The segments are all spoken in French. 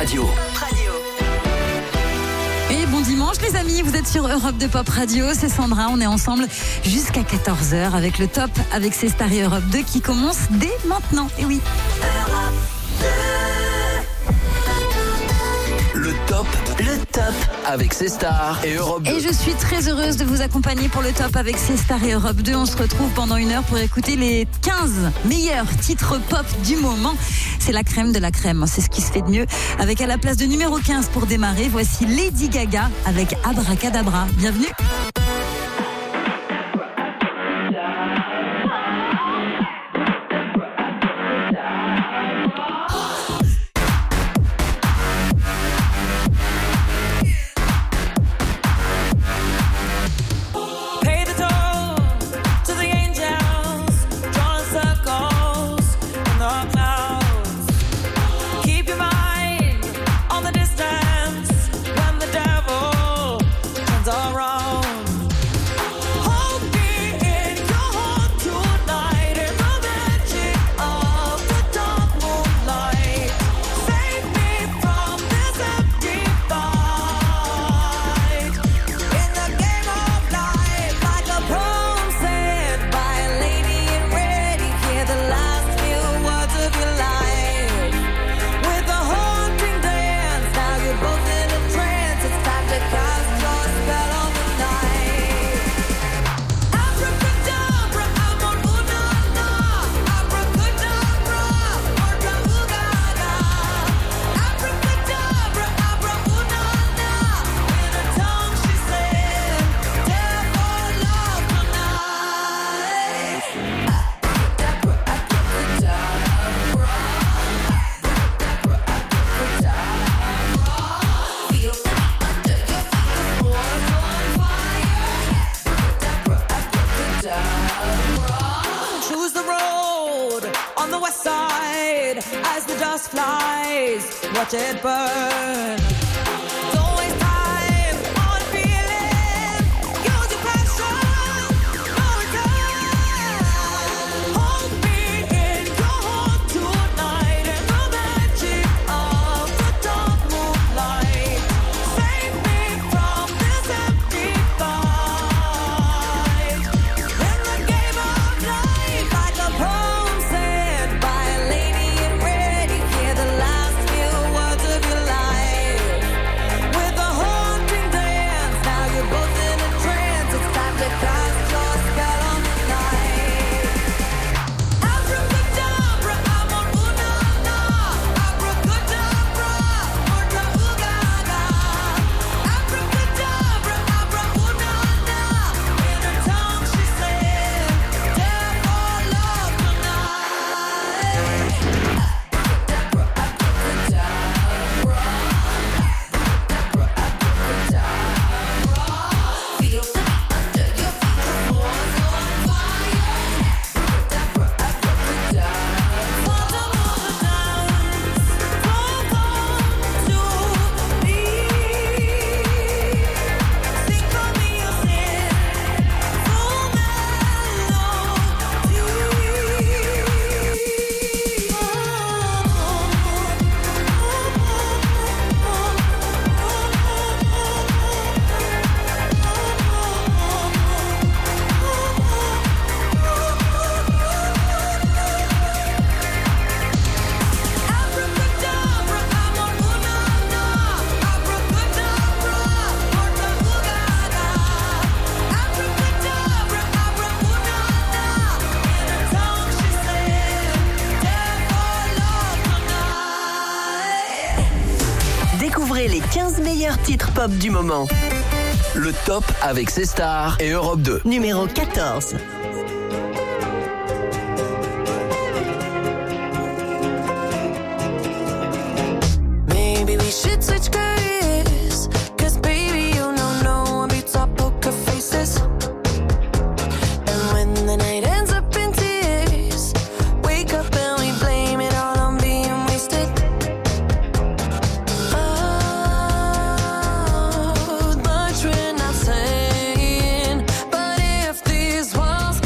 Radio. Et bon dimanche les amis, vous êtes sur Europe 2 Pop Radio, c'est Sandra, on est ensemble jusqu'à 14h avec le top, avec ces stars et Europe 2 qui commence dès maintenant. Et oui. Le top avec ces stars et Europe 2. Et je suis très heureuse de vous accompagner pour le top avec ces stars et Europe 2. On se retrouve pendant 1 heure pour écouter les 15 meilleurs titres pop du moment. C'est la crème de la crème, c'est ce qui se fait de mieux. Avec à la place de numéro 15 pour démarrer, voici Lady Gaga avec Abracadabra. Bienvenue. Watch it burn. Découvrez les 15 meilleurs titres pop du moment. Le top avec ces stars et Europe 2. Numéro 14. Maybe we should switch careers, 'cause baby you know one beats our poker faces. And when the night ends up in tears, wake up and we blame it all on being wasted. Oh, much we're not saying, but if these walls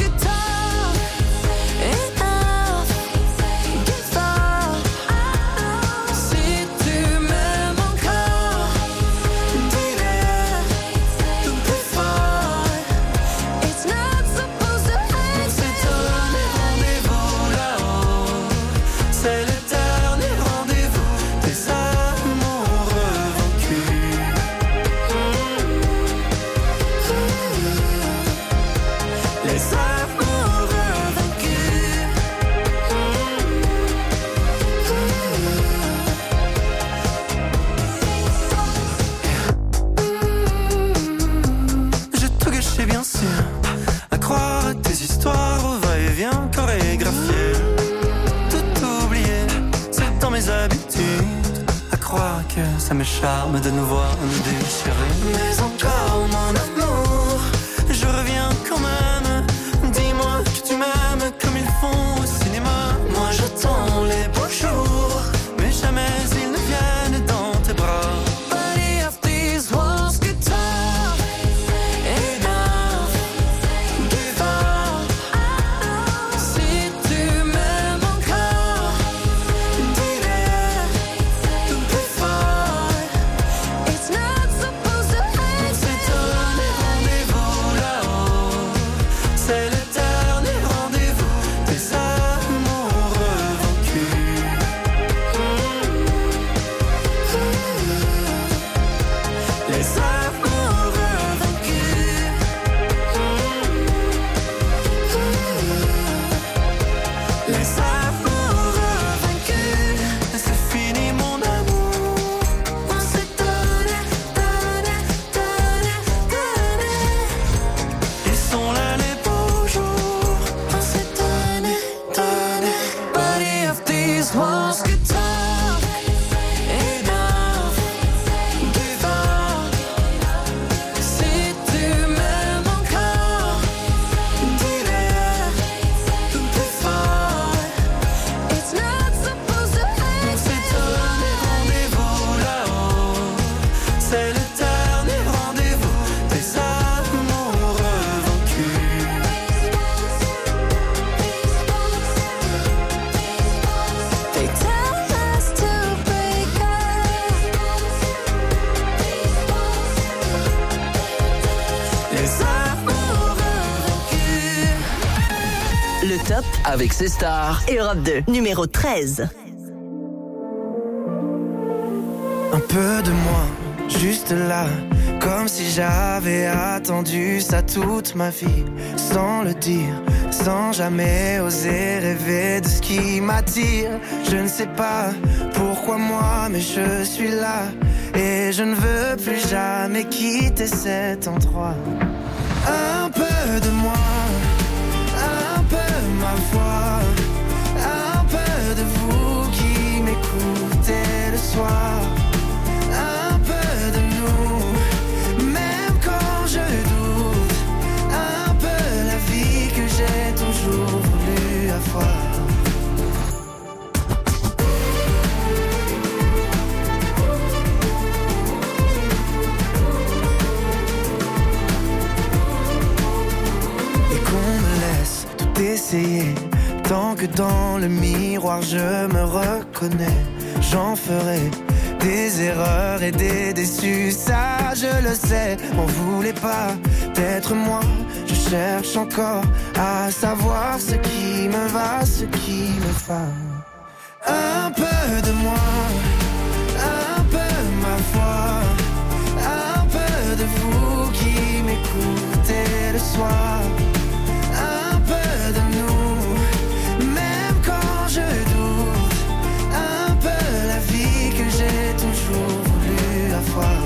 mes habitudes, à croire que ça me charme de nous voir nous déchirer. Mais encore mon amour, je reviens quand même. Dis-moi que tu m'aimes comme ils font au cinéma. Moi j'attends les beaux jours, mais jamais ils ne viennent dans tes bras. Buddy of these walls get tough. Enough, give up. Si tu m'aimes encore, dis-le plus fort. It's not supposed to On s'est donné rendez-vous là-haut, c'est le dernier rendez-vous des amoureux vaincus. Les amoureux vaincus. Les amoureux vaincus. C'est fini mon amour. On s'est donné. Ils sont là les beaux jours. On s'est donné. Buddy of these walls get tough. Enough, give up. Si tu m'aimes encore, dis-le plus fort. It's not supposed to On s'est donné rendez-vous là-haut, c'est le dernier rendez-vous des amoureux vaincus. They tell us to break up. Les amoureux vaincus. Le top avec ses stars. Europe 2, numéro 13. Un peu de moi, juste là, comme si j'avais attendu ça toute ma vie, sans le dire, sans jamais oser rêver de ce qui m'attire. Je ne sais pas pourquoi moi, mais je suis là, et je ne veux plus jamais quitter cet endroit. Un peu de moi, un peu ma voix, un peu de vous qui m'écoutez le soir. Un peu de nous, même quand je doute. Un peu la vie que j'ai toujours voulu avoir. Et qu'on me laisse tout essayer, tant que dans le miroir je me reconnais. J'en ferai des erreurs et des déçus, ça je le sais. M'en voulez pas d'être moi, je cherche encore à savoir ce qui me va, ce qui me va. Un peu de moi, un peu ma foi, un peu de vous qui m'écoutez le soir. Un peu de nous, même quand je doute. Un peu la vie que j'ai toujours voulu avoir.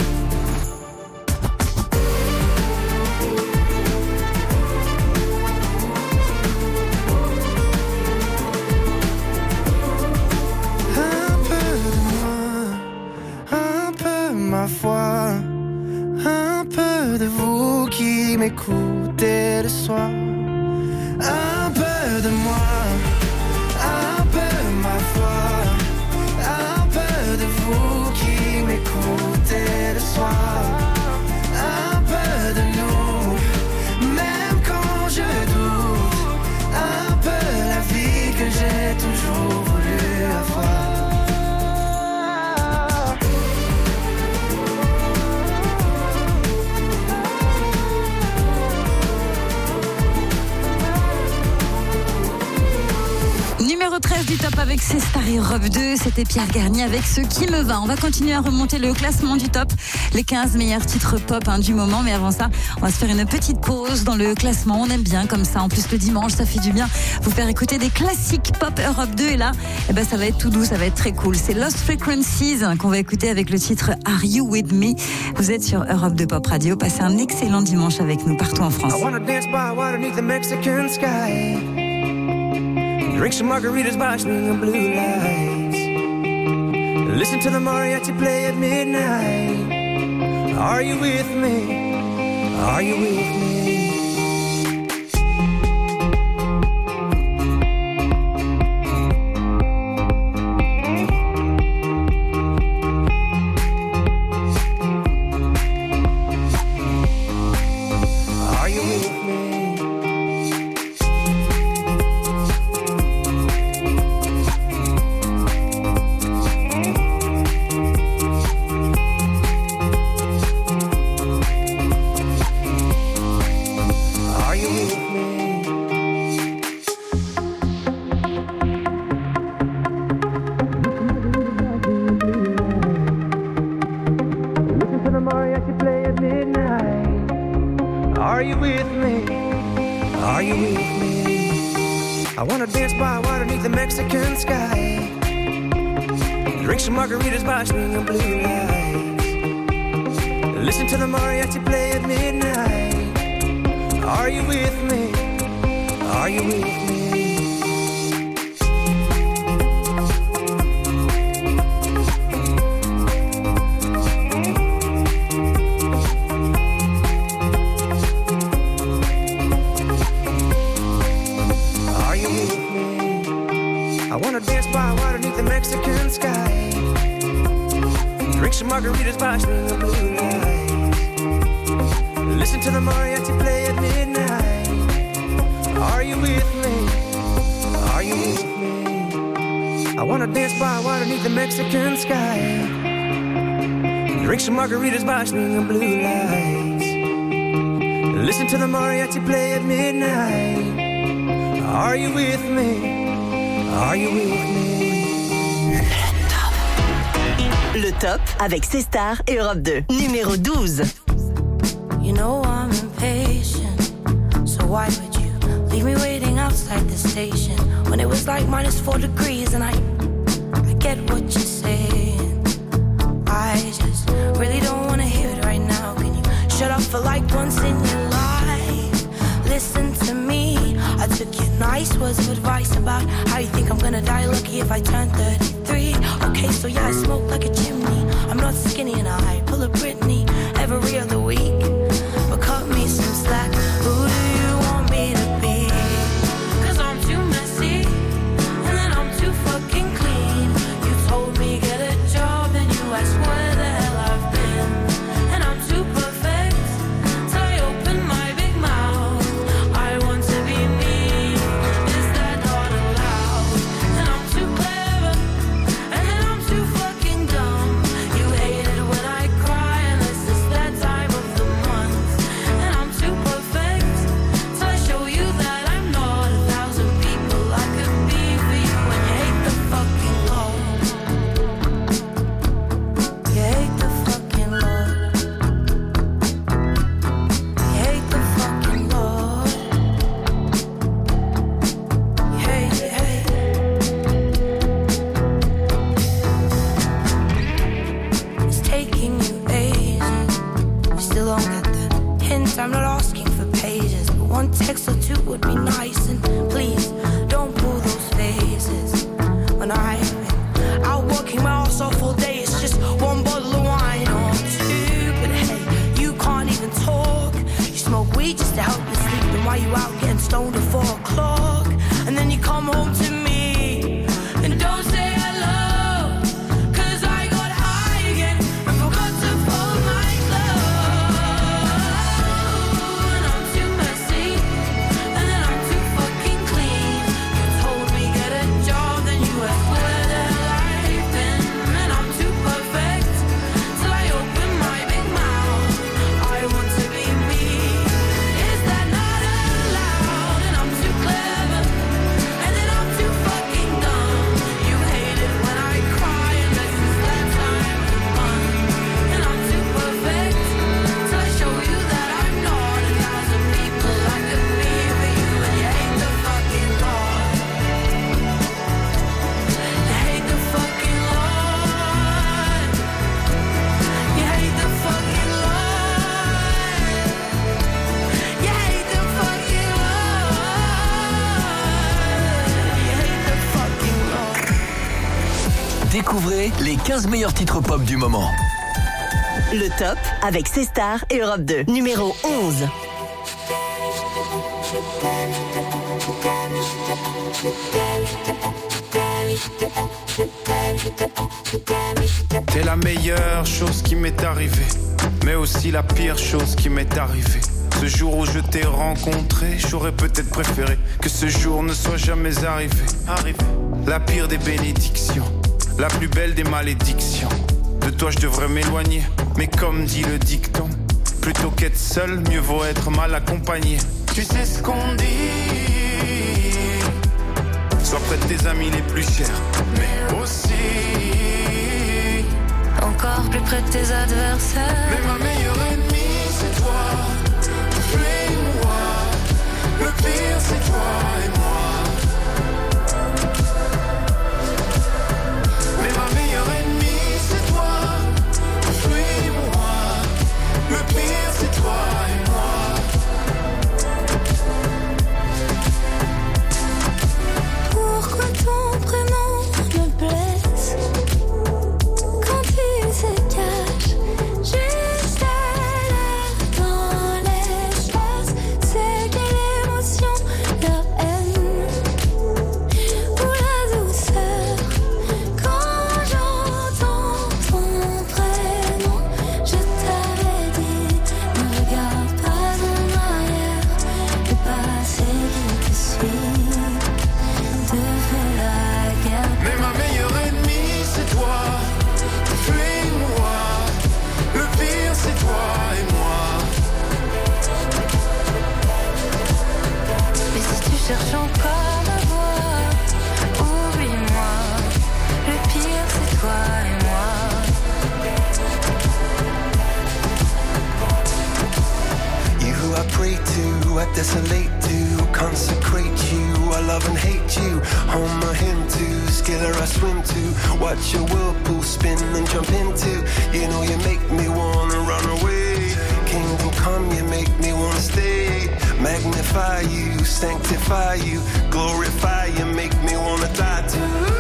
Un peu de moi, un peu ma foi, un peu de vous qui m'écoutez le soir. Un peu de moi, un peu ma foi, un peu de vous qui m'écoutez le soir. Un peu de nous, même quand je doute. Un peu la vie que j'ai toujours voulu avoir. Numéro 13 du top avec ses stars et Europe 2, c'était Pierre Garnier avec Ce qui me va. On va continuer à remonter le classement du top, les 15 meilleurs titres pop du moment. Mais avant ça, on va se faire une petite pause dans le classement. On aime bien comme ça. En plus, le dimanche, ça fait du bien vous faire écouter des classiques pop Europe 2. Et là, ça va être tout doux, ça va être très cool. C'est Lost Frequencies qu'on va écouter avec le titre Are You With Me. Vous êtes sur Europe 2 Pop Radio. Passez un excellent dimanche avec nous partout en France. I wanna dance by water beneath the Mexican sky. Drink some margaritas by swinging blue lights. Listen to the mariachi play at midnight. Are you with me? Are you with me? Margaritas by string blue lights. Listen to the mariachi play at midnight. Are you with me? Are you with me? Are you with me? I wanna dance by water beneath the Mexican sky. Drink some margaritas by string of blue lights. Listen to the mariachi play at midnight. Are you with me? Are you with me? I wanna dance by water beneath the Mexican sky. Drink some margaritas by string of blue lights. Listen to the mariachi play at midnight. Are you with me? Are you with me? Le top avec C-Star et Europe 2. Numéro 12. You know I'm impatient, so why would you leave me waiting outside the station when it was like -4 degrees and I get what you're saying. I just really don't want to hear it right now. Can you shut up for like once in your life? Listen to me. I took your nice words of advice about how you think I'm gonna die lucky if I turn 33. Okay, so yeah, I smoke like a chimney. I'm not skinny and I pull a Britney every other week. But cut me some slack. Who do you want me to be? 'Cause I'm too messy and then I'm too fucking clean. You told me get a job and you asked where the hell I've been. And I'm too perfect, so I open my big mouth. I want to be me. Is that not allowed? And I'm too clever and then I'm too fucking dumb. You hate it when I cry and this is that time of the month. Découvrez les 15 meilleurs titres pop du moment. Le top avec C-Star et Europe 2. Numéro 11. T'es la meilleure chose qui m'est arrivée, mais aussi la pire chose qui m'est arrivée. Ce jour où je t'ai rencontré, j'aurais peut-être préféré que ce jour ne soit jamais arrivé. La pire des bénédictions, la plus belle des malédictions. De toi je devrais m'éloigner, mais comme dit le dicton, plutôt qu'être seul, mieux vaut être mal accompagné. Tu sais ce qu'on dit, sois près de tes amis les plus chers, mais aussi encore plus près de tes adversaires. Mais ma meilleure ennemie c'est toi, tu es moi. Le pire c'est toi et moi. Mais ma meilleure ennemie c'est toi, tu es moi. Le pire c'est toi et moi. Pourquoi ton prénom me blesse quand il se cache juste à l'air dans l'espace? C'est quelle émotion, la haine ou la douceur? Quand j'entends ton prénom, je t'avais dit, ne regarde pas en arrière, le passé qui te suit. Mais ma meilleure ennemie c'est toi, tu es moi. Le pire c'est toi et moi. Mais si tu cherches encore ma voix, oublie-moi. Le pire c'est toi et moi. You who I pray to, I desolate to, consecrate you, I love and hate you. Home my hymn to, skiller I swim to, watch your whirlpool spin and jump into. You know you make me wanna run away. Kingdom come, you make me wanna stay. Magnify you, sanctify you, glorify you, make me wanna die too.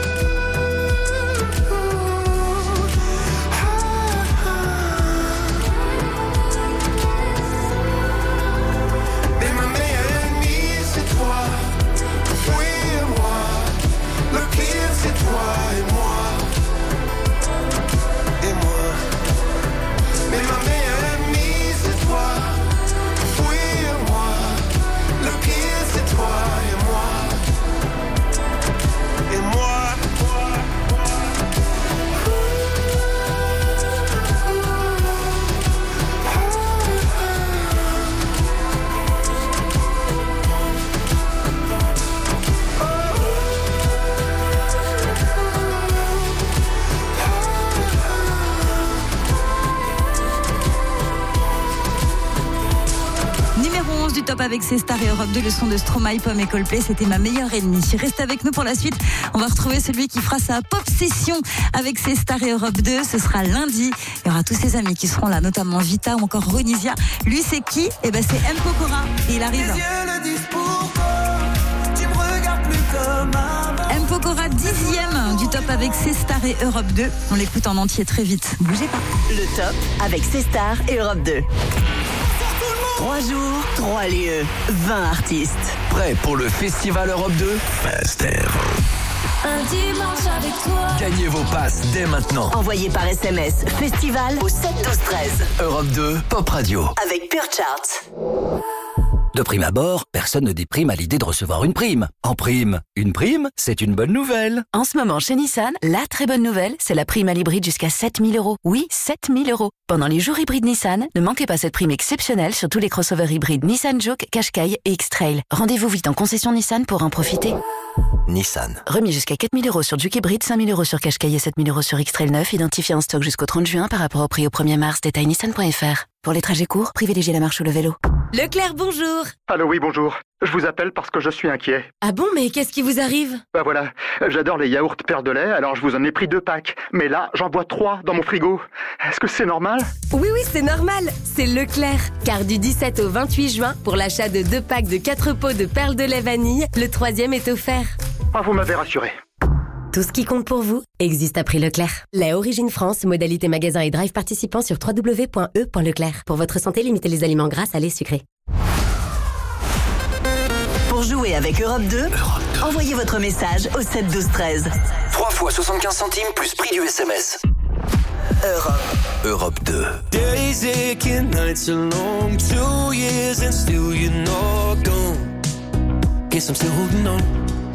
Top avec C-Star et Europe 2, le son de Stromae, Pomme et Coldplay, c'était ma meilleure ennemie. Reste avec nous pour la suite, on va retrouver celui qui fera sa pop session avec C-Star et Europe 2, ce sera lundi. Il y aura tous ses amis qui seront là, notamment Vita ou encore Ronisia. Lui c'est qui? Eh ben c'est M. Pokora et il arrive. M. Pokora 10e du top avec C-Star et Europe 2. On l'écoute en entier très vite, bougez pas. Le top avec C-Star et Europe 2. 3 jours, 3 lieux, 20 artistes. Prêt pour le Festival Europe 2 Faster. Un dimanche avec toi. Gagnez vos passes dès maintenant. Envoyez par SMS Festival au 7 12 13. Europe 2 Pop Radio. Avec Pure Charts. De prime abord, personne ne déprime à l'idée de recevoir une prime. En prime, une prime, c'est une bonne nouvelle. En ce moment, chez Nissan, la très bonne nouvelle, c'est la prime à l'hybride jusqu'à 7 000 €. Oui, 7 000 €. Pendant les jours hybrides Nissan, ne manquez pas cette prime exceptionnelle sur tous les crossovers hybrides Nissan Juke, Qashqai et X-Trail. Rendez-vous vite en concession Nissan pour en profiter. Nissan. Remis jusqu'à 4 000 € sur Juke hybride, 5 000 € sur Qashqai et 7 000 € sur X-Trail 9, identifié en stock jusqu'au 30 juin par rapport au prix au 1er mars. Détail nissan.fr. Pour les trajets courts, privilégiez la marche ou le vélo. Leclerc, bonjour. Allô, oui, bonjour. Je vous appelle parce que je suis inquiet. Ah bon, mais qu'est-ce qui vous arrive? Bah voilà, j'adore les yaourts perles de lait, alors je vous en ai pris 2 packs. Mais là, j'en bois 3 dans mon frigo. Est-ce que c'est normal? Oui, c'est normal. C'est Leclerc. Car du 17 au 28 juin, pour l'achat de 2 packs de 4 pots de perles de lait vanille, le 3e est offert. Ah, vous m'avez rassuré. Tout ce qui compte pour vous existe à prix Leclerc. La Origine France, modalité magasin et drive participant sur www.e.leclerc. Pour votre santé, limitez les aliments gras, salés, sucrés. Pour jouer avec Europe 2, envoyez votre message au 7 12 13. 3 fois 75 centimes plus prix du SMS. Europe 2. Days aching, nights are long, 2 years and still you're not gone. Guess I'm still holding on.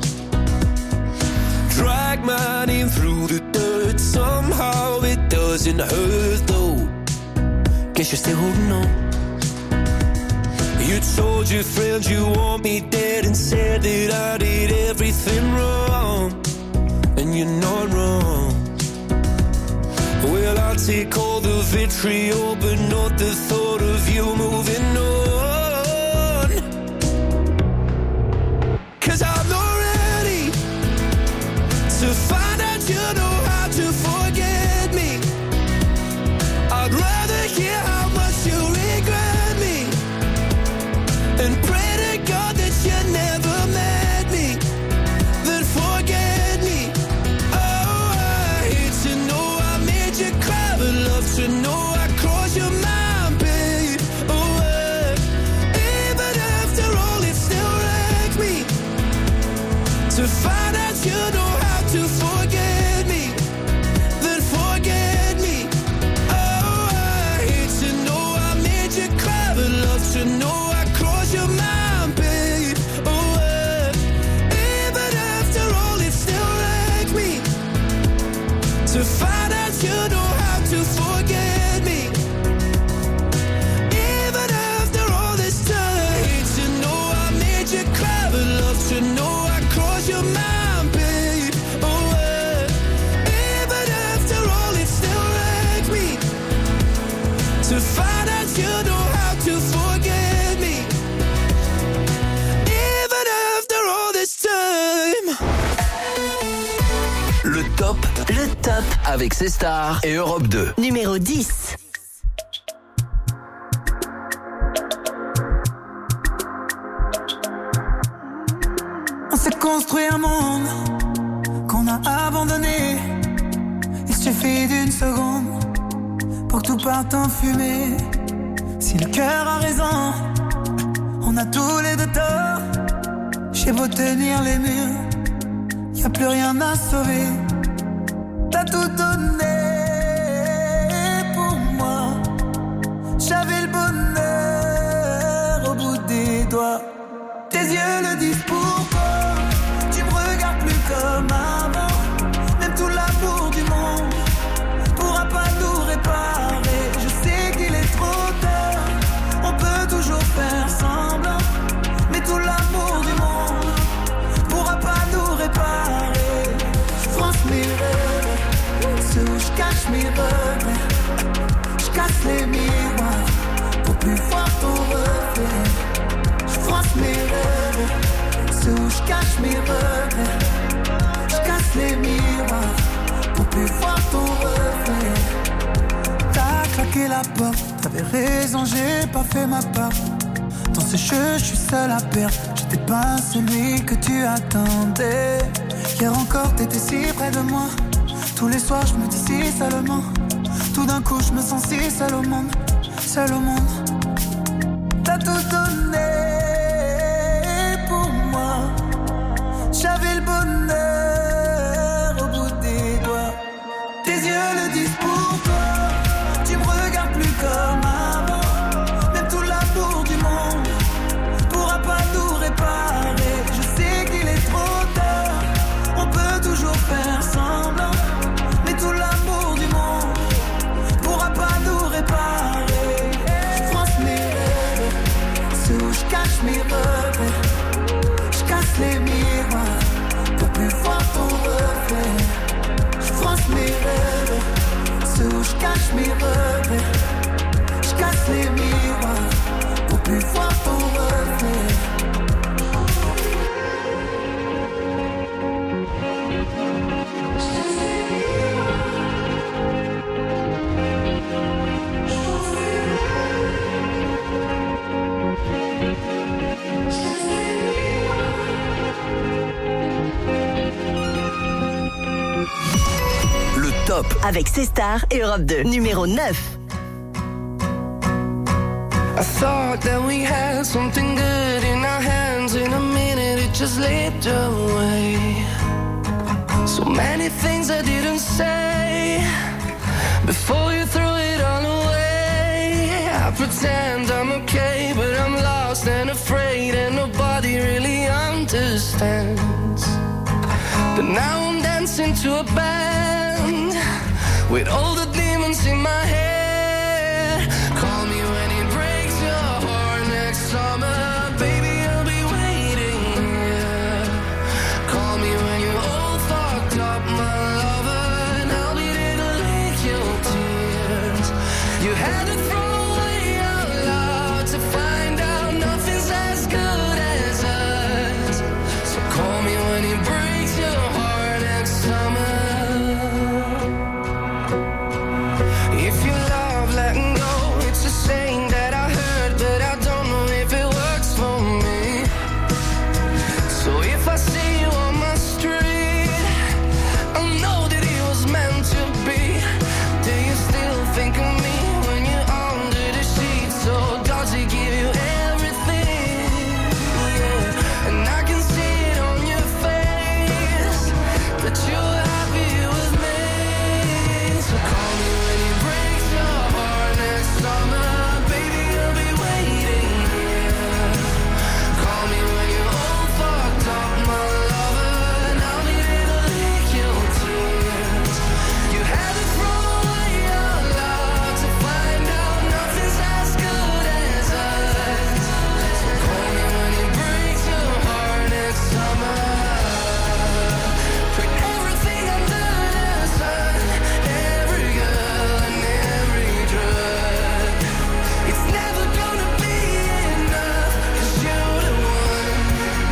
Drag my name through the dirt, somehow it doesn't hurt though. Guess you're still holding on. You told your friends you want me dead and said that I did everything wrong. And you're not wrong. Well, I'll take all the vitriol, but not the thought of you moving on. 'Cause I'm not ready to find out you know how to forget me. I'd rather hear how much you regret me and pray to God that you never met me, then forget me. Oh, I hate to know I made you cry, but love to know I crossed your mind, babe. Oh, even after all, it still wrecks me to find out you know how to forget me, then forget me. Oh, I hate to know I made you cry, but love to know I crossed your mind, babe. Oh, even after all, it still wrecks me to find out you know how to forget me. Even after all this time, hate to know I made you cry, but love to know I crossed your mind, babe. Oh, even after all, it still wrecks me to find out you know how to forget me. Even after all this time. Le top avec ses stars et Europe 2. Numéro 10. On s'est construit un monde qu'on a abandonné. Il suffit d'une seconde pour que tout parte en fumée. Si le cœur a raison, on a tous les deux tort. J'ai beau tenir les murs, y a plus rien à sauver. T'as tout donné pour moi. J'avais le bonheur au bout des doigts. Tes yeux le disent pourquoi. Tu me regardes plus comme avant. Même tout l'amour du monde pourra pas nous réparer. Je sais qu'il est trop tard. On peut toujours faire semblant, mais tout l'amour du monde pourra pas nous réparer. Je France mes rêves, ceux où je cache mes regrets. Je casse les miroirs pour plus voir ton reflet. Je France mes rêves, ceux où je cache mes regrets. Je casse les miroirs pour plus voir ton reflet. T'as claqué la porte, t'avais raison, j'ai pas fait ma part. Dans ce jeu, je suis seul à perdre. J'étais pas celui que tu attendais. Hier encore, t'étais si près de moi. Tous les soirs, je me dis si seulement. Tout d'un coup, je me sens si seul au monde. Seul au monde. T'as tout donné pour moi. J'avais le bonheur au bout des doigts. Tes yeux le disent pourquoi. Tu me regardes plus comme avant. Même tout l'amour du monde pourra pas nous réparer. Je sais qu'il est trop tard. On peut toujours faire semblant, mais tout l'amour du monde pourra pas nous réparer. Je France mes rêves, ceux où je cache mes regrets. Je casse les miroirs pour plus voir ton reflet. Je France mes rêves, ceux où je cache mes regrets. Je casse les miroirs pour plus voir ton reflet. top. Avec C-Star et Europe 2. Numéro 9. I thought that we had something good in our hands. In a minute it just slipped away. So many things I didn't say before you threw it all away. I pretend I'm okay, but I'm lost and afraid, and nobody really understands. But now I'm dancing to a band with all the demons in my head. Call me when it breaks your heart next summer, baby, I'll be waiting here. Call me when you're all fucked up, my lover, and I'll be there to lick your tears. You had to throw away our love to find out nothing's as good as us. So call me when it breaks your heart next summer. If you love letting go, it's a saying that I heard, but I don't know if it works for me. So if I see you on my street, I know that it was meant to be. Do you still think of me when you're under the sheets? So does it give you everything? Yeah. And I can see it on your face that you're happy with me. So call me when it breaks your heart next summer, baby, I'll be waiting here. Call me when you're all fucked up, my lover, and I'll be there to lick your tears. You had to throw away your love to find out nothing's as good as us. So call me when it breaks your heart next summer. Put everything under the sun, every girl and every drug. It's never gonna be enough, 'cause you're the one.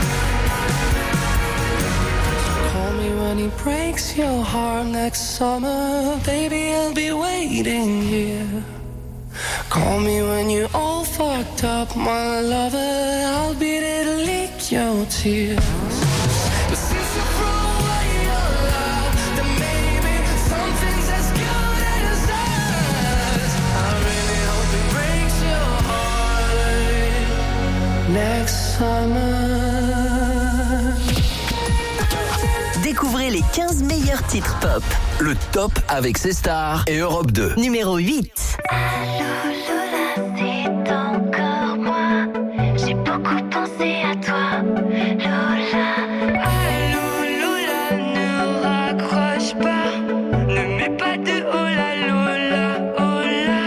Call me when he breaks your heart next summer, baby, I'll be waiting here. Call me when you're all fucked up, my lover, I'll be there to lick your tears. But since you threw away your love, then maybe something's as good as us. I really hope it breaks your heart next summer. Découvrez les 15 meilleurs titres pop. Le top avec C-Star et Europe 2. Numéro 8. C'est encore moi. J'ai beaucoup pensé à toi, Lola. Allô, Lola, ne raccroche pas. Ne mets pas de hola, Lola, hola.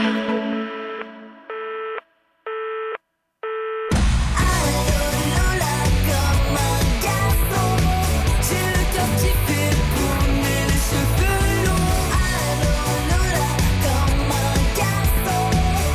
Allô, Lola, comme un garçon. J'ai le cœur qui fait tourner les cheveux longs. Allô, Lola, comme un garçon.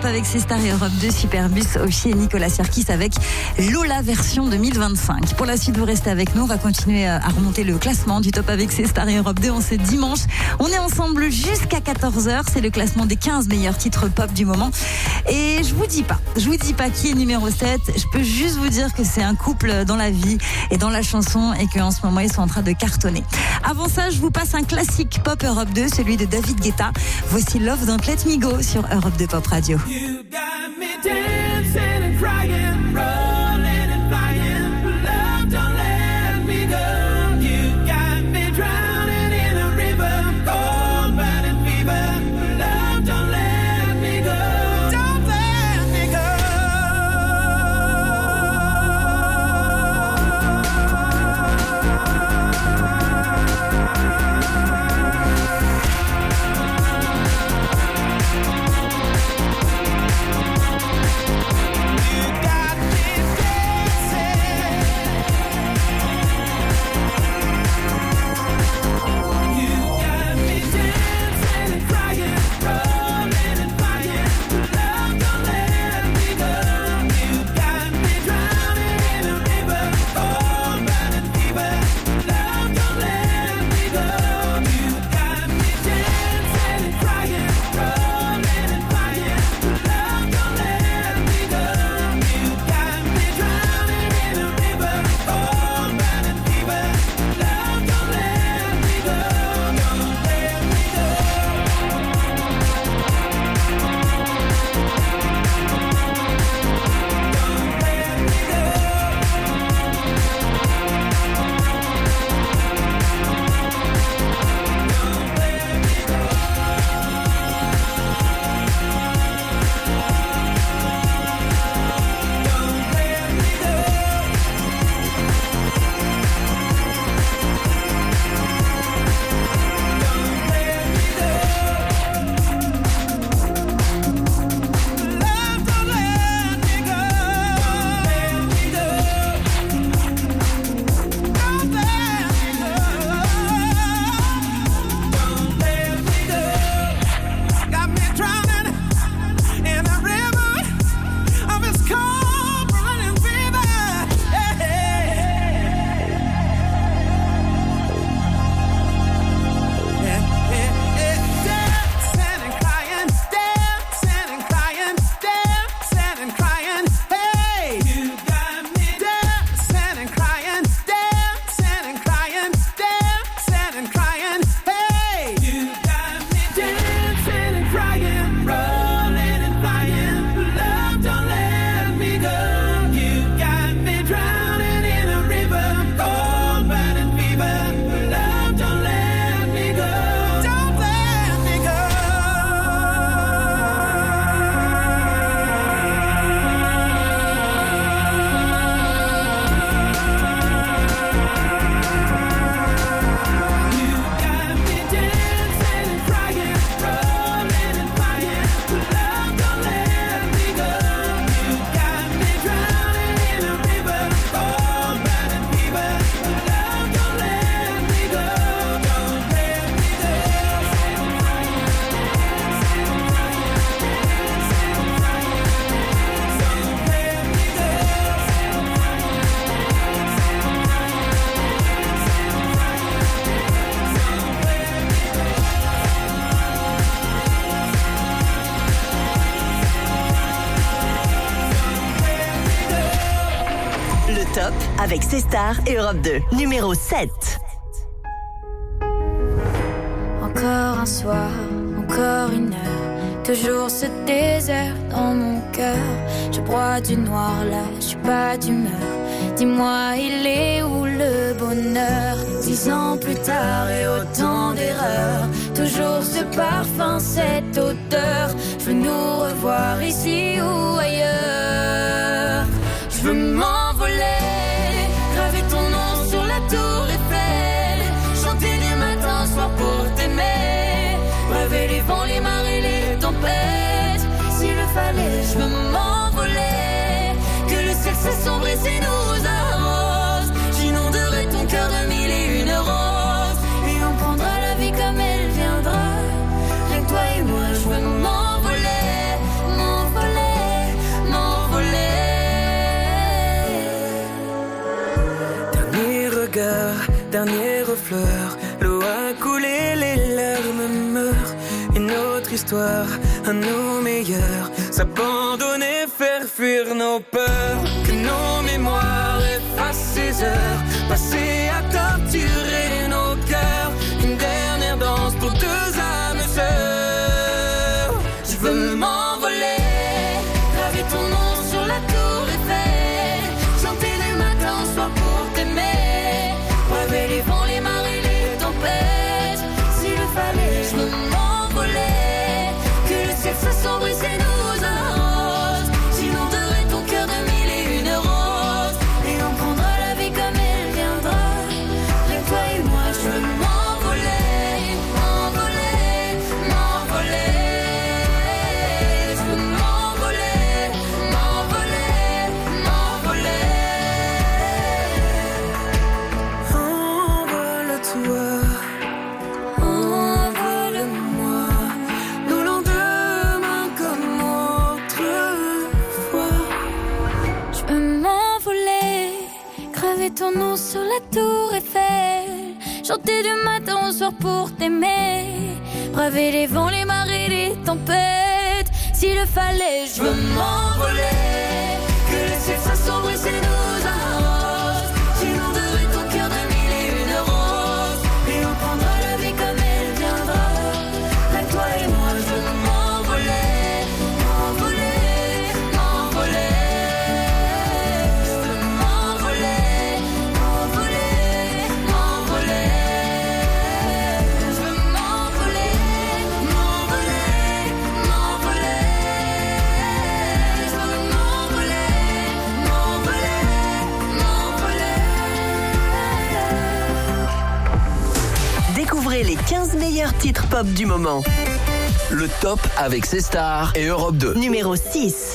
avec C-Star et Europe 2, Superbus, Oshi et Nicolas Sirkis avec Lola version 2025. Pour la suite, vous restez avec nous. On va continuer à remonter le classement du top avec C-Star et Europe 2 en ce dimanche. On est ensemble jusqu'à 14h. C'est le classement des 15 meilleurs titres pop du moment. Et je vous dis pas qui est numéro 7. Je peux juste vous dire que c'est un couple dans la vie et dans la chanson et qu'en ce moment, ils sont en train de cartonner. Avant ça, je vous passe un classique pop Europe 2, celui de David Guetta. Voici Love Don't Let Me Go sur Europe 2 Pop Radio. You got me dancing and crying, rolling and flying. Love don't let me go. You got me drowning in a river, cold burning fever. Love don't let me go. Don't let me go. Top avec C-Star et Europe 2. Numéro 7. Encore un soir, encore une heure, toujours ce désert dans mon cœur. Je broie du noir là, je suis pas d'humeur. Dis-moi, il est où le bonheur? 10 ans plus tard et autant d'erreurs, toujours ce parfum, cette odeur. Je veux nous revoir ici ou ailleurs. Je veux m'envoler, graver ton nom sur la tour Eiffel, chanter du matin au soir pour t'aimer, rêver les vents, les marées, les tempêtes. S'il le fallait, je veux m'envoler, que le ciel s'assombrisse et nous arrose. J'inonderai ton cœur de 1001 roses, et on prendra la vie comme elle viendra. Rien que toi et moi, je veux m'envoler, m'envoler. dernier refleur. L'eau a coulé, les larmes meurent. Une autre histoire, à nos meilleurs. S'abandonner, faire fuir nos peurs. Que nos mémoires effacent ces heures passées à torturer nos cœurs. Une dernière danse pour deux âmes sœurs. Je veux m'envoler, graver ton nom sur la tour Eiffel. Chanter du matin au soir pour t'aimer. Braver les vents, les marées, les tempêtes. S'il le fallait, je veux m'envoler. Que le ciel s'assombrisse et nous arrose. J'inonderai ton cœur de mille et une roses. Et on prendra la vie comme elle viendra. Rien que toi et moi, je veux m'envoler, m'envoler, m'envoler. Je veux m'envoler, m'envoler, m'envoler. Envole-toi, envole-moi. Nos lendemains comme autrefois. Je veux m'envoler, graver ton nom sur la tour Eiffel. Chanter du matin au soir pour t'aimer. Braver les vents, les marées, les tempêtes. S'il le fallait, je veux m'envoler. Que le ciel s'assombrisse et nous arrose. J'inonderai ton cœur de mille et une roses. Et on prendra la vie comme elle viendra. Là, toi et moi, je veux m'envoler, m'envoler, m'envoler. Je veux m'envoler, m'envoler, m'envoler. Je veux m'envoler, m'envoler, m'envoler. Je veux m'envoler, m'envoler, m'envoler. Découvrez les 15 meilleurs titres pop du moment. Le top avec ses stars et Europe 2. Numéro 6.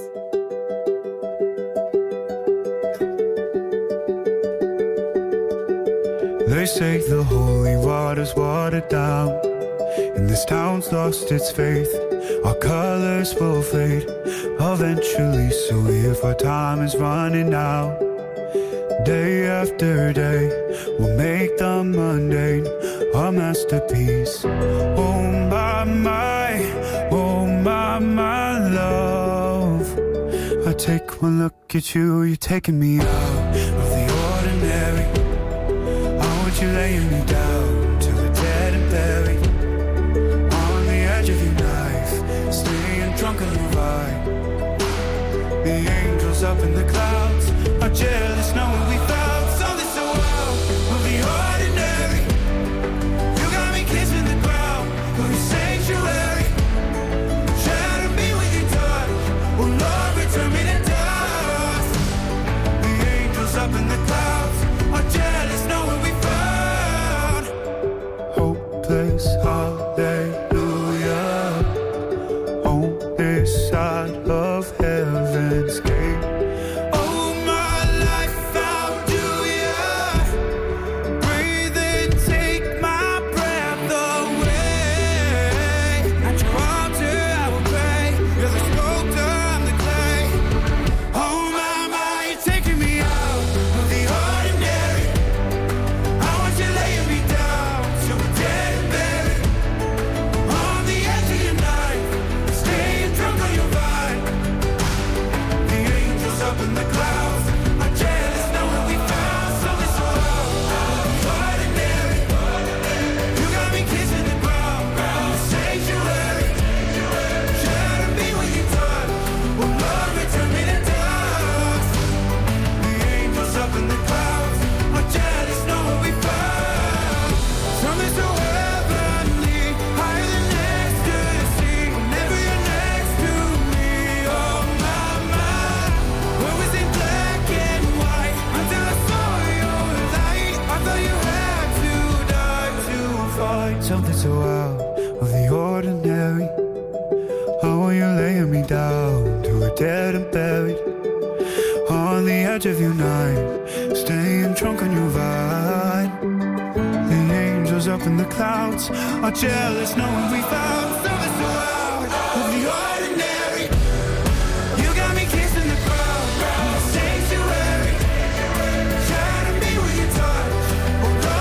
They say the holy water's watered down, and this town's lost its faith. Our colors will fade eventually, so if our time is running out, day after day, we'll make the mundane a masterpiece. Oh my, oh my love. I take one look at you, you're taking me out of the ordinary. I want you laying me down till the dead and buried. On the edge of your knife, staying drunk on your ride. The angels up in the clouds are jealous knowing we found something so out of the ordinary. You got me kissing the ground of your sanctuary. Shatter me with your touch, oh Lord, return me to dust. The angels up in the clouds are jealous knowing we found hopeless hallelujah on this side of heaven's gate. Oh my life, how do ya breathe and take my breath away? At your altar I will pray. You're the sculptor, I'm the clay. Oh my, you're taking me out of the ordinary. I want you laying me down till we're dead and buried. On the edge of your knife, staying drunk on your vine. The angels up in the clouds are jealous knowing we found something so ordinary. You got me kissing the ground, sanctuary. Shatter me with your touch, oh Lord, return me to dust. The angels up in the clouds are jealous knowing we found something so heavenly, higher than ecstasy. Whenever you're next to me, oh my, where was it black and white until I saw your light? I thought you had to die to find something so out of the ordinary. How are you laying me down to a dead and buried? On the edge of your night, staying drunk on your vine. The angels up in the clouds are jealous knowing we found something so out of the ordinary. You got me kissing the ground, sanctuary. Shatter me with your touch, oh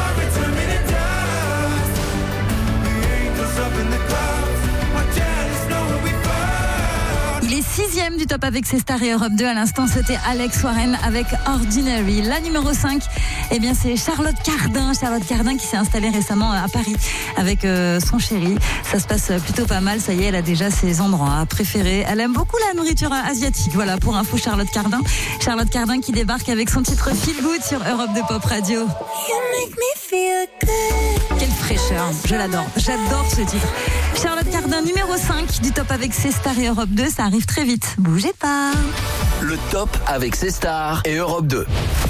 top avec ses stars et Europe 2. À l'instant, c'était Alex Warren avec Ordinary. La numéro 5, eh bien, c'est Charlotte Cardin. Charlotte Cardin qui s'est installée récemment à Paris avec son chéri. Ça se passe plutôt pas mal. Ça y est, elle a déjà ses endroits préférés. Elle aime beaucoup la nourriture asiatique. Voilà, pour info, Charlotte Cardin. Charlotte Cardin qui débarque avec son titre Feel Good sur Europe 2 Pop Radio. You make me feel good. Quelle fraîcheur, je l'adore. J'adore ce titre. Charlotte Cardin, numéro 5 du top avec ses stars et Europe 2. Ça arrive très vite. Bougez pas. Le top avec ses stars et Europe 2.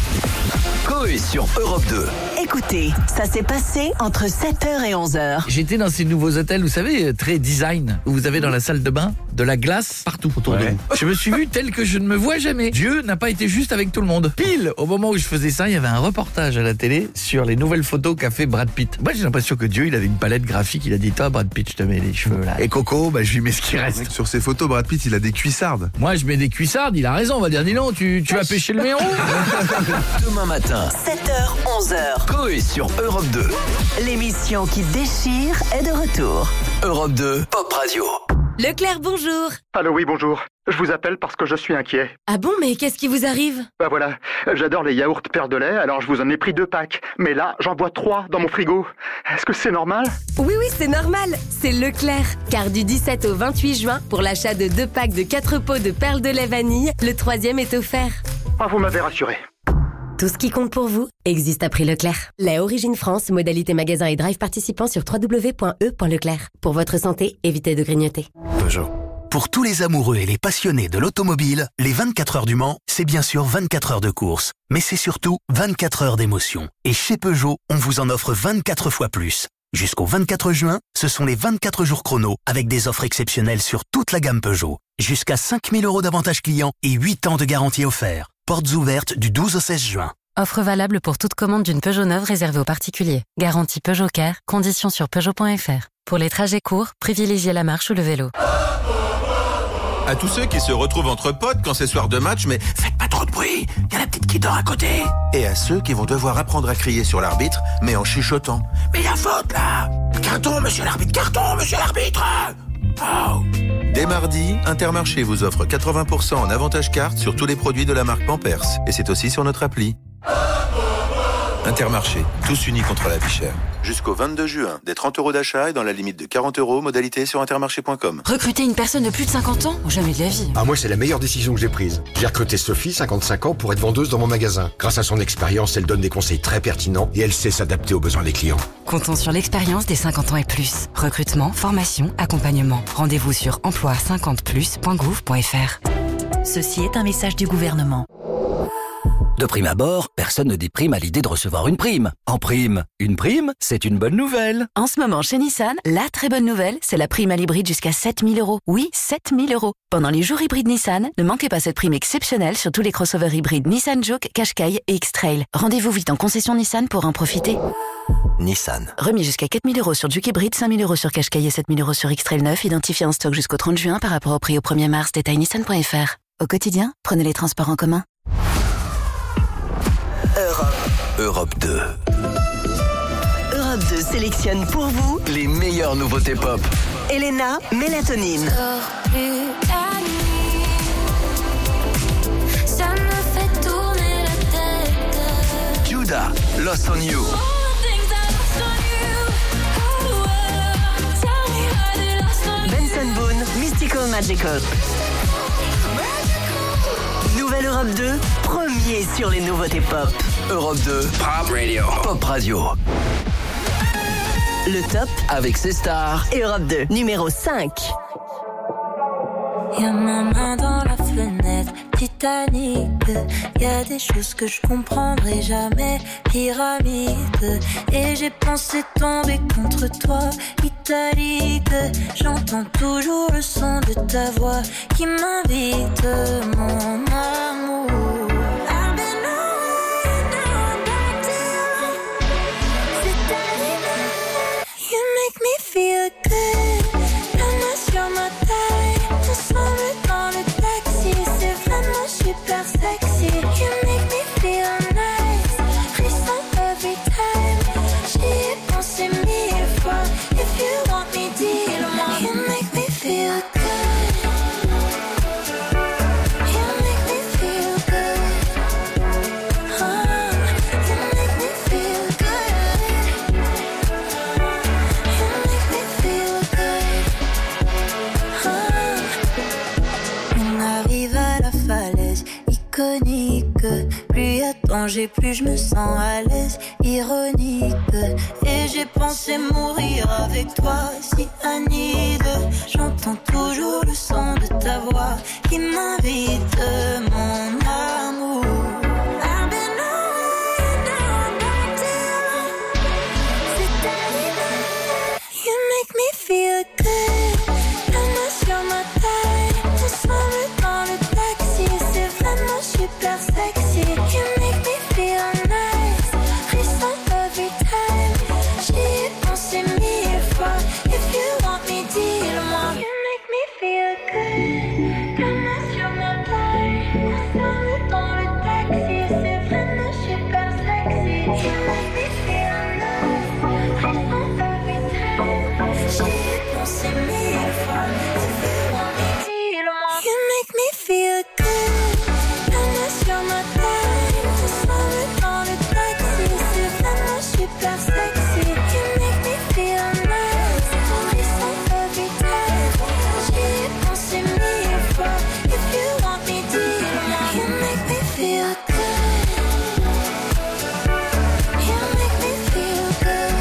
Coé sur Europe 2. Écoutez, ça s'est passé entre 7h et 11h. J'étais dans ces nouveaux hôtels, vous savez, très design, où vous avez dans la salle de bain de la glace partout autour de vous. Je me suis vu tel que je ne me vois jamais. Dieu n'a pas été juste avec tout le monde. Pile au moment où je faisais ça, il y avait un reportage à la télé sur les nouvelles photos qu'a fait Brad Pitt. Moi, j'ai l'impression que Dieu, il avait une palette graphique. Il a dit, toi, Brad Pitt, je te mets les cheveux là. Et Coco, bah, je lui mets ce qui reste. Sur ces photos, Brad Pitt, il a des cuissardes. Moi, je mets des cuissardes. Il a raison. On va dire, dis non, tu vas pêcher le méon. Demain matin, 7h, 11h. Coé sur Europe 2. L'émission qui déchire est de retour. Europe 2, Pop Radio. Leclerc, bonjour. Allô, oui, bonjour. Je vous appelle parce que je suis inquiet. Ah bon, mais qu'est-ce qui vous arrive? Bah voilà, j'adore les yaourts Père de lait, alors je vous en ai pris 2 packs. Mais là, j'en bois 3 dans mon frigo. Est-ce que c'est normal? Oui, c'est normal. C'est Leclerc. Car du 17 au 28 juin, pour l'achat de 2 packs de 4 pots de perles de lait vanille, le 3e est offert. Ah, vous m'avez rassuré. Tout ce qui compte pour vous existe à prix Leclerc. Lait Origine France, modalité magasin et drive participant sur www.e.leclerc. Pour votre santé, évitez de grignoter. Peugeot. Pour tous les amoureux et les passionnés de l'automobile, les 24 heures du Mans, c'est bien sûr 24 heures de course. Mais c'est surtout 24 heures d'émotion. Et chez Peugeot, on vous en offre 24 fois plus. Jusqu'au 24 juin, ce sont les 24 jours chrono avec des offres exceptionnelles sur toute la gamme Peugeot. Jusqu'à 5 000 € d'avantages clients et 8 ans de garantie offert. Portes ouvertes du 12 au 16 juin. Offre valable pour toute commande d'une Peugeot neuve réservée aux particuliers. Garantie Peugeot Care, conditions sur Peugeot.fr. Pour les trajets courts, privilégiez la marche ou le vélo. À tous ceux qui se retrouvent entre potes quand c'est soir de match, mais faites pas trop de bruit, y a la petite qui dort à côté. Et à ceux qui vont devoir apprendre à crier sur l'arbitre, mais en chuchotant. Mais y a faute là! Carton, monsieur l'arbitre, carton, monsieur l'arbitre! Oh. Dès mardi, Intermarché vous offre 80% en avantage carte sur tous les produits de la marque Pampers. Et c'est aussi sur notre appli. Intermarché, tous unis contre la vie chère. Jusqu'au 22 juin, des 30 € d'achat et dans la limite de 40 €, modalité sur intermarché.com. Recruter une personne de plus de 50 ans? Jamais de la vie. Ah, moi, c'est la meilleure décision que j'ai prise. J'ai recruté Sophie, 55 ans, pour être vendeuse dans mon magasin. Grâce à son expérience, elle donne des conseils très pertinents et elle sait s'adapter aux besoins des clients. Comptons sur l'expérience des 50 ans et plus. Recrutement, formation, accompagnement. Rendez-vous sur emploi50plus.gouv.fr. Ceci est un message du gouvernement. De prime abord, personne ne déprime à l'idée de recevoir une prime. En prime, une prime, c'est une bonne nouvelle. En ce moment, chez Nissan, la très bonne nouvelle, c'est la prime à l'hybride jusqu'à 7 000 €. Oui, 7 000 €. Pendant les jours hybrides Nissan, ne manquez pas cette prime exceptionnelle sur tous les crossovers hybrides Nissan Juke, Qashqai et X-Trail. Rendez-vous vite en concession Nissan pour en profiter. Nissan. Remis jusqu'à 4 000 € sur Juke hybride, 5 000 € sur Qashqai et 7 000 € sur X-Trail 9, identifié en stock jusqu'au 30 juin par rapport au prix au 1er mars. Détail nissan.fr. Au quotidien, prenez les transports en commun. Europe 2. Europe 2 sélectionne pour vous les meilleures nouveautés pop. Elena, Mélatonine. Ça me fait tourner la tête. Judah, Lost on You. Benson Boone, Mystical Magical. Nouvelle Europe 2, premier sur les nouveautés pop. Europe 2, Pop Radio. Pop Radio. Le top avec ses stars. et Europe 2, numéro 5. Y'a ma main dans la fenêtre, Titanic. Y'a des choses que je comprendrai jamais, pyramide. Et j'ai pensé tomber contre toi, italique. J'entends toujours le son de ta voix qui m'invite, mon amour. I've been away, now I'm back to you. C'est arrivé, you make me feel good. La main sur ma taille, ensemble dans le taxi, c'est vraiment super sexy. You make me feel nice, frisson every time. J'y ai pensé 1000 fois. If you want me, dis-le-moi. You make me feel good. Plus y a de danger, plus je me sens à l'aise. Ironique. Et j'ai pensé mourir avec toi, si Anide. J'entends toujours le son de ta voix qui m'invite, mon amour. I've been away, now I'm back to you. C'est arrivé. You make me feel good. La main sur ma taille, ensemble dans le taxi. C'est vraiment super sexy. You make me feel nice. Frisson every time. J'y ai pensé 1000 fois. If you want me, dis-le-moi. You make me feel good. La main sur ma taille, ensemble dans le taxi. C'est vraiment super sexy. You make me feel nice. Frisson every time. J'y ai pensé 1000 fois. If you want me, dis-le-moi. You make me feel good. La main sur ma taille, ensemble dans le taxi. C'est vraiment super sexy. You make me feel nice. Frisson every time. J'y ai pensé 1000 fois. If you want me, dis-le-moi. You make me feel good. You make me feel good.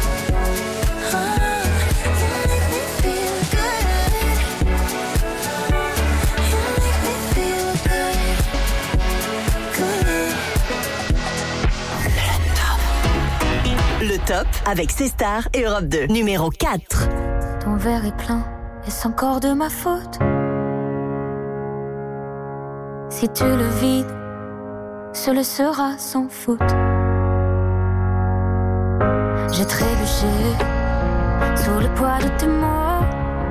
You make me feel good. You make me feel good. Le top avec C-Star et Europe 2. Numéro 4. Ton verre est plein, est-ce encore de ma faute? Si tu le vides, ce le sera sans faute. J'ai trébuché sous le poids de tes mots,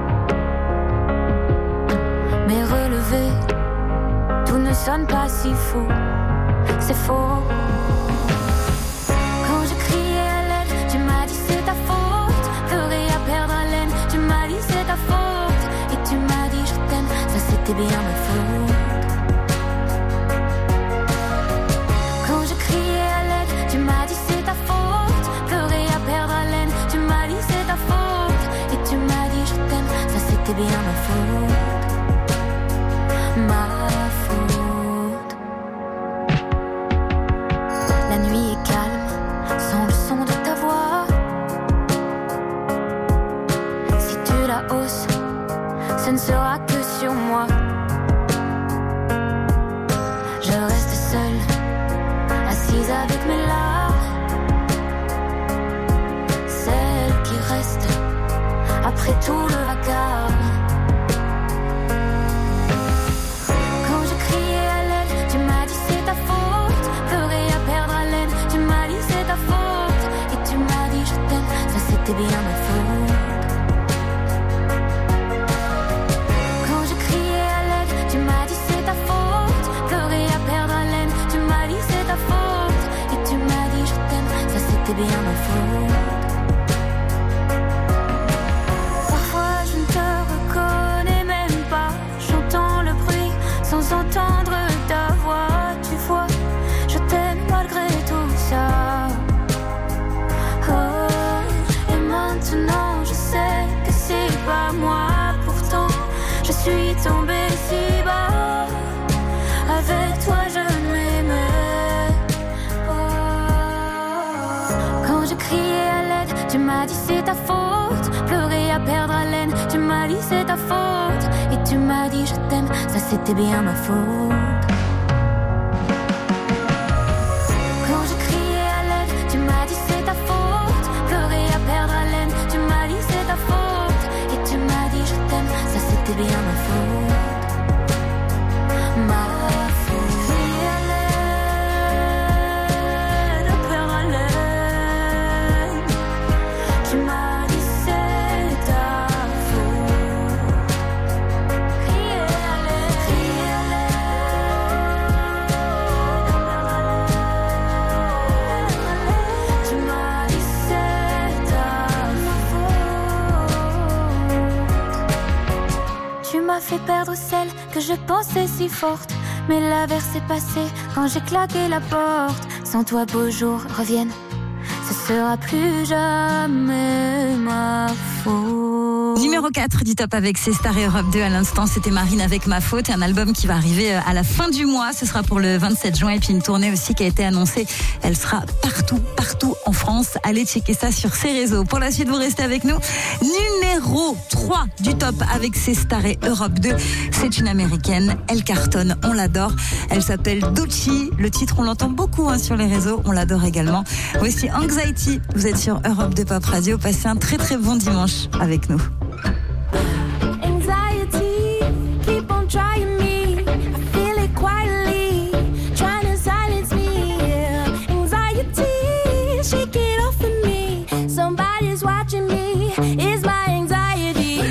mais relevé, tout ne sonne pas si faux. C'est faux. Quand je criais à l'aide, tu m'as dit c'est ta faute. Pleurer à perdre haleine, tu m'as dit c'est ta faute. Et tu m'as dit je t'aime, ça c'était bien ma faute. Quand je criais à l'aide, tu m'as dit c'est ta faute. Pleurer à perdre haleine, tu m'as dit c'est ta faute. Et tu m'as dit je t'aime, ça c'était bien ma faute. Ma faute. La nuit est calme, sans le son de ta voix. Si tu la hausses, ce ne sera que sur moi. Je reste seule, assise avec mes larmes. Celle qui reste après tout le vacarme. Quand je criais à l'aide, tu m'as dit c'est ta faute. Pleurer à perdre haleine, tu m'as dit c'est ta faute. Et tu m'as dit je t'aime, ça c'était bien ma faute. Quand je criais à l'aide, tu m'as dit c'est ta faute. Pleurer à perdre haleine, tu m'as dit c'est ta faute. Et tu m'as dit je t'aime, ça c'était bien ma faute. Parfois je ne te reconnais même pas. J'entends le bruit sans entendre ta voix. Tu vois, je t'aime malgré tout ça. Oh, et maintenant je sais que c'est pas moi. Pourtant je suis tombée si bas. Avec toi je ne m'aimais pas. Quand je criais à l'aide, tu m'as dit c'est ta faute. Pleurer à perdre haleine, tu m'as dit c'est ta faute. Et tu m'as dit je t'aime, ça c'était bien ma faute. Quand je criais à l'aide, tu m'as dit c'est ta faute. Pleurer à perdre haleine, tu m'as dit c'est ta faute. Et tu m'as dit je t'aime, ça c'était bien ma faute. Ma faute. Crier à l'aide, à perdre haleine, tu m'as dit c'est ta faute. Crier à l'aide, tu m'as dit c'est ta faute. Tu m'as fait perdre celle que je pensais si forte. Mais l'averse est passée quand j'ai claqué la porte. Sans toi beaux jours reviennent, ce sera plus jamais ma faute. faut. Numéro 4 du top avec C'est Star et Europe 2 à l'instant, c'était Marine avec Ma Faute, un album qui va arriver à la fin du mois, ce sera pour le 27 juin et puis une tournée aussi qui a été annoncée, elle sera partout en France, allez checker ça sur ses réseaux. Pour la suite, vous restez avec nous. Numéro 3 du top avec C'est Star et Europe 2, c'est une américaine, elle cartonne, on l'adore, elle s'appelle Doechii, le titre on l'entend beaucoup sur les réseaux, on l'adore également. Voici Anxiety, vous êtes sur Europe 2 Pop Radio, passez un très très bon dimanche avec nous. Anxiety, keep on trying me. I feel it quietly, trying to silence me. Anxiety, shake it off of me. Somebody's watching me. It's my anxiety.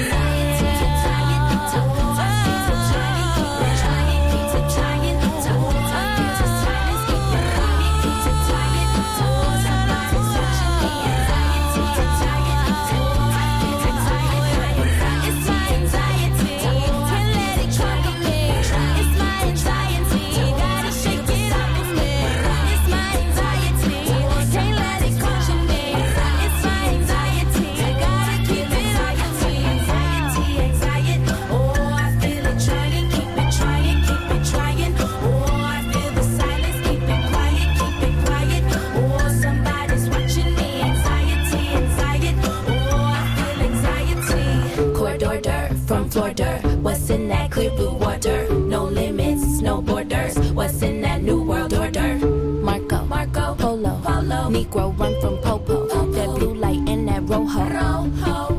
What's in that clear blue water? No limits, no borders. What's in that new world order? Marco, Polo, Negro run from Popo. That blue light and that rojo.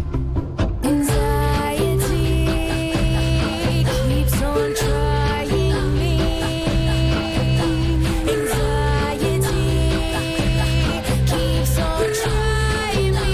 Anxiety keeps on trying me. Anxiety keeps on trying me.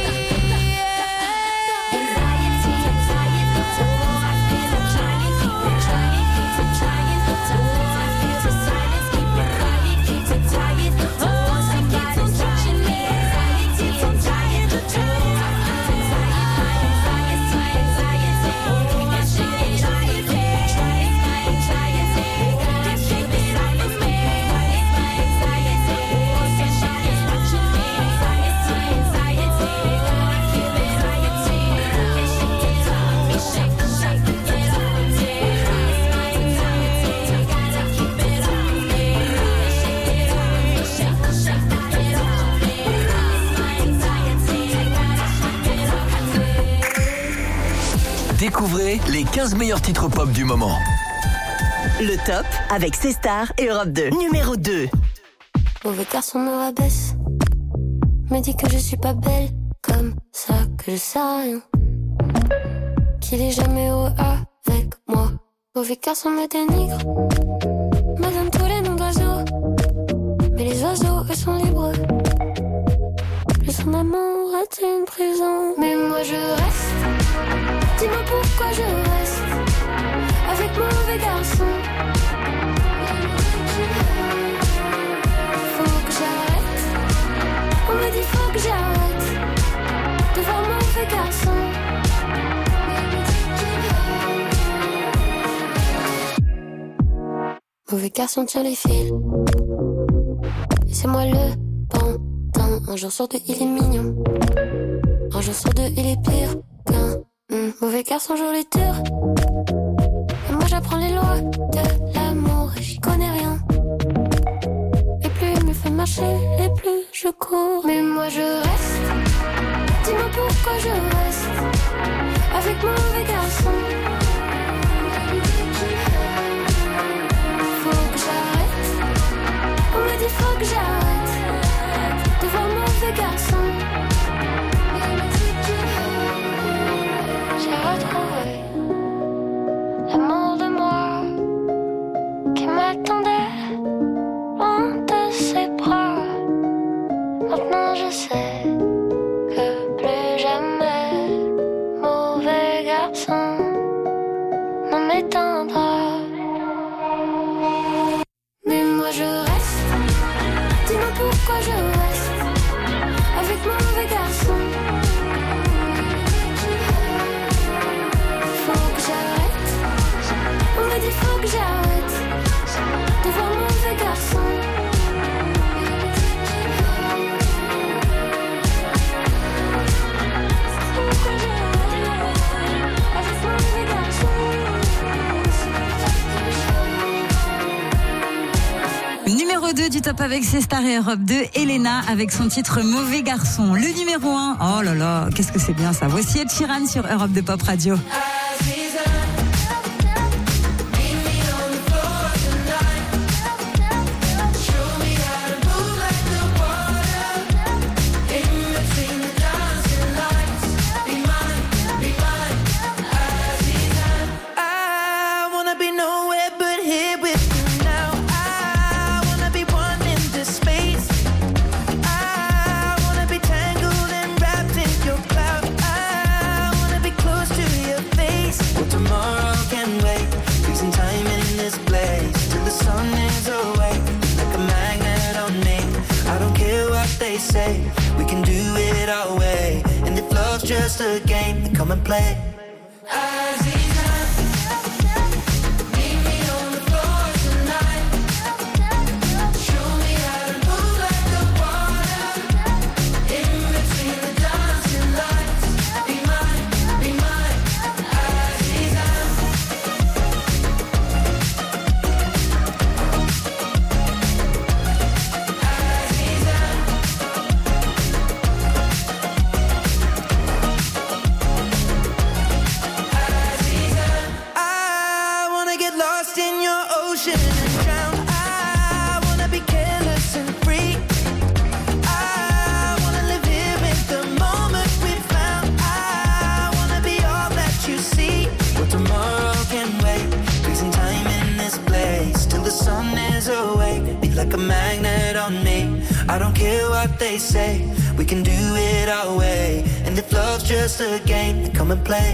Découvrez les 15 meilleurs titres pop du moment. Le top avec C'est Star et Europe 2. Numéro 2. Mauvais garçon me rabaisse, me dit que je suis pas belle, comme ça que je sais rien, qu'il est jamais heureux avec moi. Mauvais garçon me dénigre, me donne tous les noms d'oiseaux, mais les oiseaux eux sont libres. Plus son amour est une prison, mais moi je reste. Dis-moi pourquoi je reste avec mauvais garçon. Faut que j'arrête. On me dit faut que j'arrête de voir mauvais garçon. Mauvais garçon tient les fils. Et c'est moi le pantin. Un jour sur deux il est mignon. Un jour sur deux il est pire qu'un mauvais garçon joue les tours. Et moi j'apprends les lois de l'amour et j'y connais rien. Et plus il me fait marcher, et plus je cours. Mais moi je reste. Dis-moi pourquoi je reste avec mauvais garçon. Faut que j'arrête. On me dit faut que j'arrête de voir mauvais garçon. J'ai retrouvé l'amour de moi qui m'attendait loin de ses bras. Maintenant je sais que plus jamais mauvais garçon ne m'éteindra. Mais moi je reste. Dis-moi pourquoi je reste avec mauvais garçon. Faut que j'arrête de voir mauvais garçon. 2 du top avec ses stars et Europe 2, Elena avec son titre Mauvais garçon. Le numéro 1, oh là là, qu'est-ce que c'est bien ça. Voici Ed Sheeran sur Europe 2 Pop Radio. Say we can do it our way, and if love's just a game, then come and play. Like a magnet on me. I don't care what they say, we can do it our way. And if love's just a game, then come and play.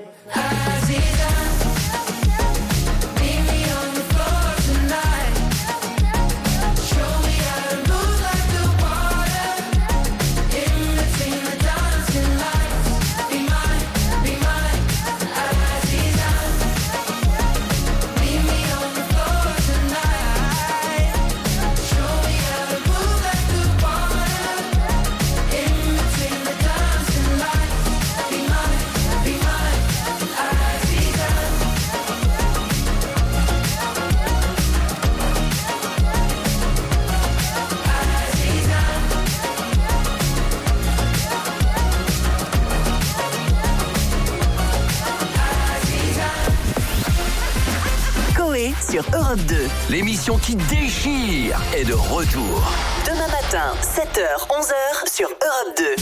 Sur Europe 2. L'émission qui déchire est de retour. Demain matin, 7h, 11h sur Europe 2.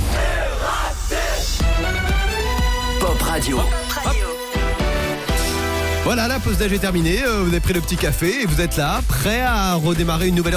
Pop Radio. Voilà, la pause d'âge est terminée. Vous avez pris le petit café et vous êtes là, prêt à redémarrer une nouvelle heure.